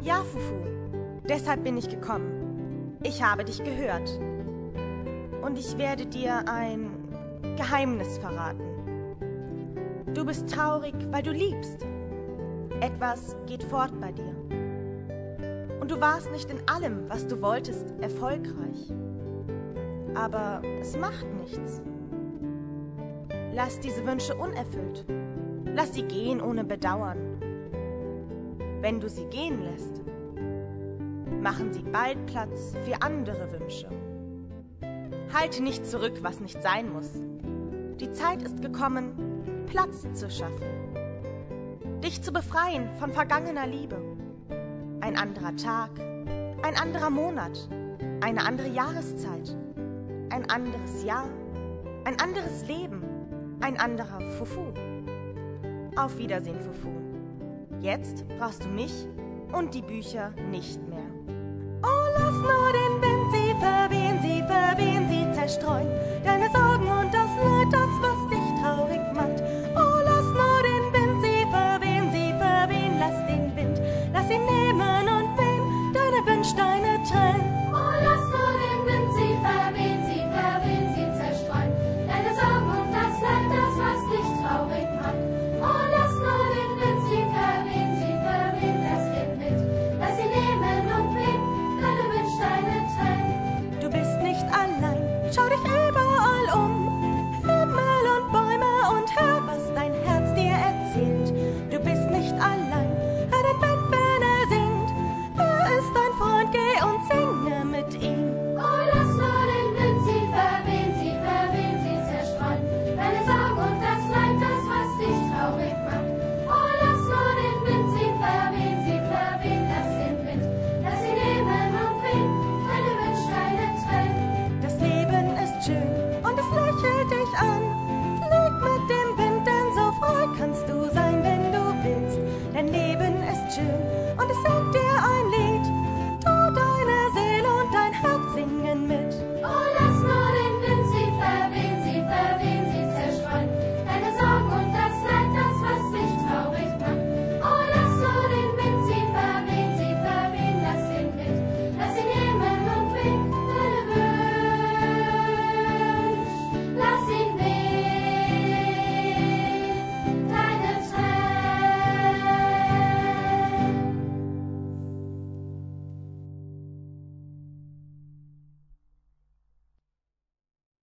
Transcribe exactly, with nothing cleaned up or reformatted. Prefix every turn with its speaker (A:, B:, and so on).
A: Ja, Fufu, deshalb bin ich gekommen. Ich habe dich gehört. Und ich werde dir ein Geheimnis verraten. Du bist traurig, weil du liebst. Etwas geht fort bei dir. Und du warst nicht in allem, was du wolltest, erfolgreich. Aber es macht nichts. Lass diese Wünsche unerfüllt. Lass sie gehen ohne Bedauern. Wenn du sie gehen lässt, machen sie bald Platz für andere Wünsche. Halte nicht zurück, was nicht sein muss. Die Zeit ist gekommen, Platz zu schaffen. Dich zu befreien von vergangener Liebe. Ein anderer Tag, ein anderer Monat, eine andere Jahreszeit, ein anderes Jahr, ein anderes Leben, ein anderer Fufu. Auf Wiedersehen, Fufu. Jetzt brauchst du mich und die Bücher nicht mehr. Oh, lass nur den Wind sie verwehen, sie verwehen, sie zerstreuen deine Sorgen und das Leid, das, was dich traurig macht. Oh, lass nur den Wind sie verwehen, sie verwehen, lass den Wind, lass ihn nehmen und wehen, deine Wünsche, deine